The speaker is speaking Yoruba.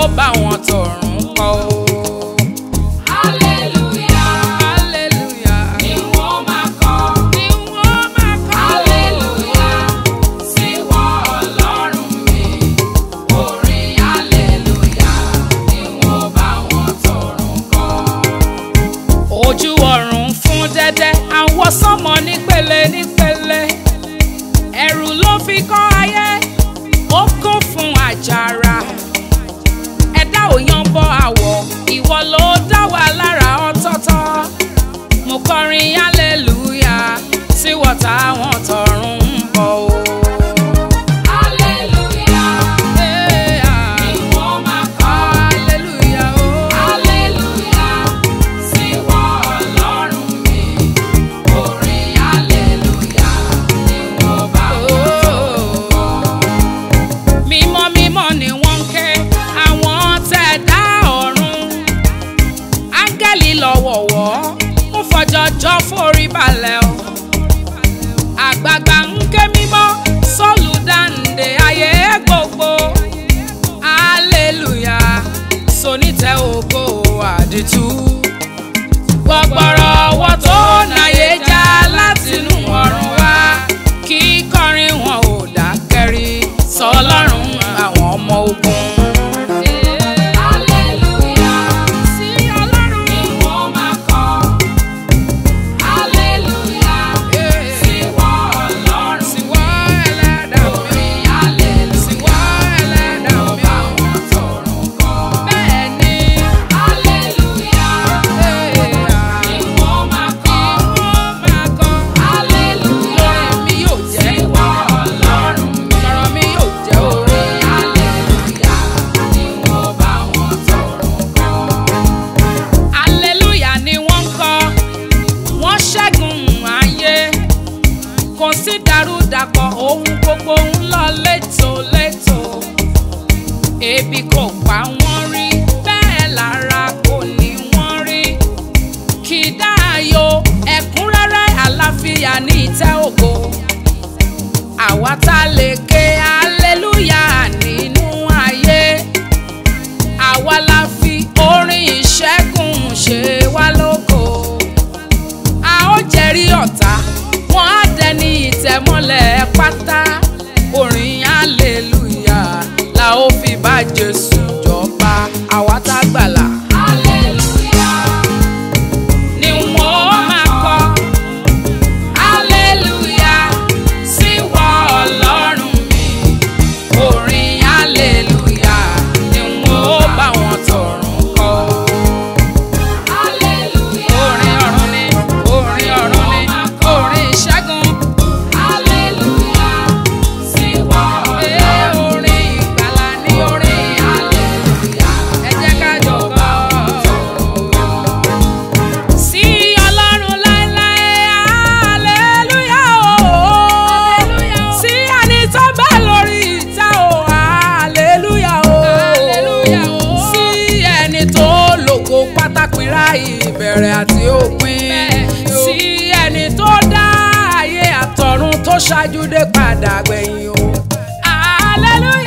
báwọn tọ̀run kọ́ o. Hallelujah, hallelujah ni wọ́n máa kọ. ni wọ́n máa kọ́. Hallelujah, sí wọ Ọlọ́run mi. Orin hallelujah ni wọ́n bá wọn tọ̀run kọ. Ojú ọ̀run fún dẹ́dẹ́ àwọn sánmọ̀ nípele nípele, ẹ̀rù ló fi kọ́ ayé ó kún fún àjàrà. Ẹ̀dá ò yan bọ àwọ̀, ìwọ ló dá wa lára ọ̀tọ̀ọ̀tọ̀. Mo kọrin hallelujah sí wọ̀tá àwọn tọ̀run ń bọ̀ o. Hallelujah, ni wọ́n máa kọ. Hallelujah o. Hallelujah, sí wọ Ọlọ́run mi. Orin hallelujah ni wọ́n bá wọn tọ̀run kọ. Mímọ́ mímọ́ ni wọ́n ń ké àwọn tẹ̀dá ọ̀run. Áńgẹ́lì lọ́wọ̀wọ́ ń fọjọ́jọ́ forí balẹ̀ o. Àgbààgbà ń ké mímọ́ sọ́ọ̀lù dáǹdè ayé gbogbo. Hallelujah sonítẹ̀ ògo àdìtú. Gbọ̀gbọ̀rọ̀ ọwọ́ tó náyé já látinú ọ̀run wá. Kíkọrin wọn ò dákẹ́rí sọlọ́run àwọn ọmọ ogun. Hallelujah, Sí Ọlọ́run. ni wọ́n máa kọ. Hallelujah, sí wọ Ọlọ́run Sí wọ́ ẹlẹ́dàá mi. orin hallelujah Sí wọ́ ẹlẹ́dàá wọ́n mi. bá wọn tọ̀run kọ. Bẹ́ẹ̀ ni Hallelujah, ni wọ́n máa kọ. wọ́n máa kọ́. Hallelujah, Lórí mi yóò jẹ́. sí wọ Ọlọ́run mi. Lọ́rọ̀ mi yóò jẹ́ o. Orin hallelujah ni wọ́n bá wọn tọ̀run kọ. Hallelujah ni wọ́n ń kọ́. Wọ́n ṣẹ́gun ayé. Kò sí dàrúdàpọ̀ ohun gbogbo ń lọ létòlétò. Ebi kò pa wọ́n rí, bẹ́ẹ̀ lára kò ní wọ́n rí. Kìdáyò ẹ̀kúnrẹ́rẹ́ àlàáfíà ní ìtẹ́ ògo. Àwa tá lè ké hallelujah nínú ayé. Àwa la fi orin ìṣẹ́gun ṣe wá lógo. A ó jẹ́rí ọ̀tá, wọ́n á dẹni ìtẹ̀mọ́lẹ̀ pátá. Orin hallelujah la ó fi bá Jésù jọba. Àwa tá gbàlà Hallelujah, ni wọ́n máa kọ. Hallelujah sí wọ Ọlọ́run mi. Orin hallelujah ni wọ́n bá wọn tọ̀run kọ. hallelujah, Orin ọ̀run ni, orin ọ̀run ni, orin ìṣẹ́gun. hallelujah, sí wọ Ọlọ́run. Orin ìgbàlà ni orin Hallelujah, ẹ jẹ́ ká jọ kọ. Sí Ọlọ́run láéláé, hallelujah o. Sí ẹni tó bẹ lórí ìtẹ́ o, hallelujah o. Sí ẹni tó lògo pátápínra ìbẹ̀rẹ̀ àti òpin. Sí ẹni tó dá ayé àtọ̀run tó ṣáájú dé padà gbẹ̀yìn o. Hallelujah.